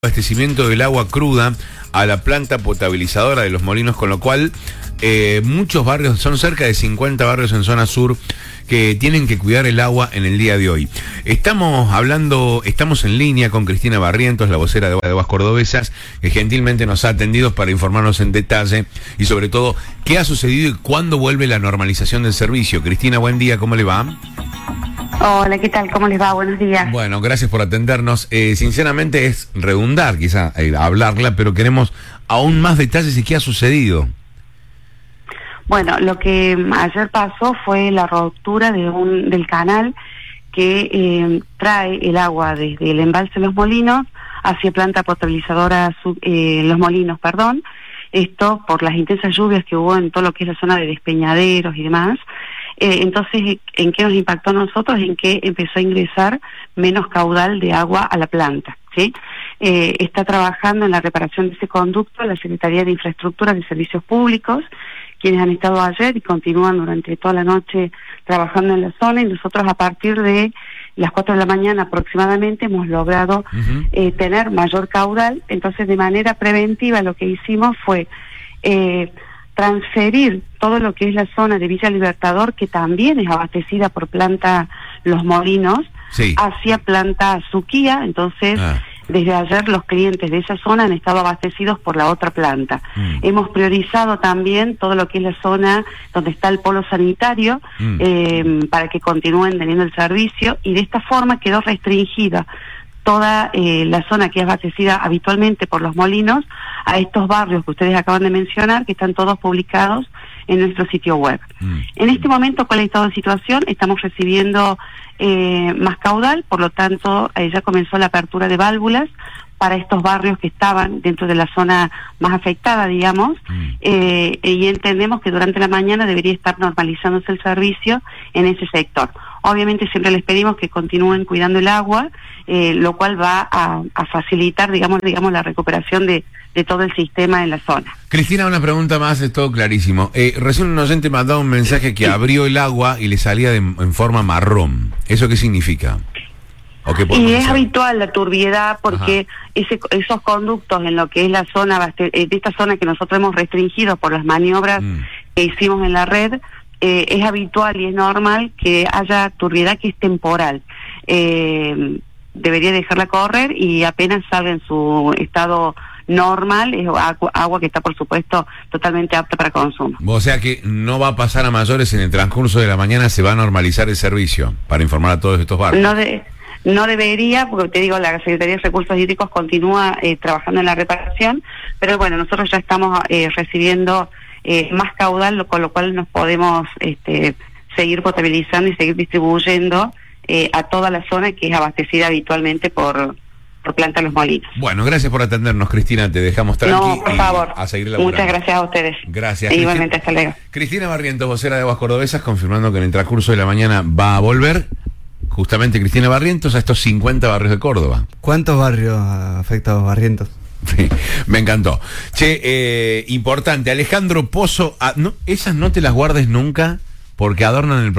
Abastecimiento del agua cruda a la planta potabilizadora de Los Molinos, con lo cual muchos barrios, son cerca de 50 barrios en zona sur que tienen que cuidar el agua en el día de hoy. Estamos en línea con Cristina Barrientos, la vocera de Aguas Cordobesas, que gentilmente nos ha atendido para informarnos en detalle y sobre todo qué ha sucedido y cuándo vuelve la normalización del servicio. Cristina, buen día, ¿cómo le va? Hola, ¿qué tal? ¿Cómo les va? Buenos días. Bueno, gracias por atendernos. Sinceramente es redundar quizá hablarla, pero queremos aún más detalles de qué ha sucedido. Bueno, lo que ayer pasó fue la ruptura del canal que trae el agua desde el embalse Los Molinos hacia planta potabilizadora Los Molinos, perdón. Esto por las intensas lluvias que hubo en todo lo que es la zona de despeñaderos y demás. Entonces, ¿en qué nos impactó a nosotros? En que empezó a ingresar menos caudal de agua a la planta, ¿sí? Está trabajando en la reparación de ese conducto la Secretaría de Infraestructura de Servicios Públicos, quienes han estado ayer y continúan durante toda la noche trabajando en la zona, y nosotros a partir de las 4 de la mañana aproximadamente hemos logrado tener mayor caudal. Entonces, de manera preventiva lo que hicimos fue transferir todo lo que es la zona de Villa Libertador, que también es abastecida por planta Los Molinos, sí, hacia planta Suquía. Entonces, desde ayer los clientes de esa zona han estado abastecidos por la otra planta. Hemos priorizado también todo lo que es la zona donde está el polo sanitario, para que continúen teniendo el servicio, y de esta forma quedó restringida toda la zona que es abastecida habitualmente por Los Molinos a estos barrios que ustedes acaban de mencionar, que están todos publicados en nuestro sitio web. En este momento, ¿cuál es el estado de situación? Estamos recibiendo más caudal, por lo tanto ya comenzó la apertura de válvulas para estos barrios que estaban dentro de la zona más afectada, digamos, y entendemos que durante la mañana debería estar normalizándose el servicio en ese sector. Obviamente siempre les pedimos que continúen cuidando el agua, lo cual va a facilitar, digamos, la recuperación de todo el sistema en la zona. Cristina, una pregunta más, es todo clarísimo. Recién un oyente me ha dado un mensaje que abrió el agua y le salía en forma marrón. ¿Eso qué significa? Y es habitual la turbiedad, porque esos conductos en lo que es la zona, de esta zona que nosotros hemos restringido por las maniobras que hicimos en la red, es habitual y es normal que haya turbiedad que es temporal. Debería dejarla correr y apenas salga en su estado normal, es agua que está, por supuesto, totalmente apta para consumo. O sea que no va a pasar a mayores, en el transcurso de la mañana se va a normalizar el servicio para informar a todos estos barrios. No debería, porque te digo, la Secretaría de Recursos Hídricos continúa trabajando en la reparación, pero bueno, nosotros ya estamos recibiendo más caudal, con lo cual nos podemos seguir potabilizando y seguir distribuyendo a toda la zona que es abastecida habitualmente por planta Los Molinos. Bueno, gracias por atendernos, Cristina, te dejamos tranqui. No, por favor. A seguir laburando. Muchas gracias a ustedes. Gracias. Igualmente, hasta luego. Cristina Barrientos, vocera de Aguas Cordobesas, confirmando que en el transcurso de la mañana va a volver justamente Cristina Barrientos a estos 50 barrios de Córdoba. ¿Cuántos barrios afectados Barrientos? Sí, me encantó. Che, importante, Alejandro Pozo, esas no te las guardes nunca porque adornan el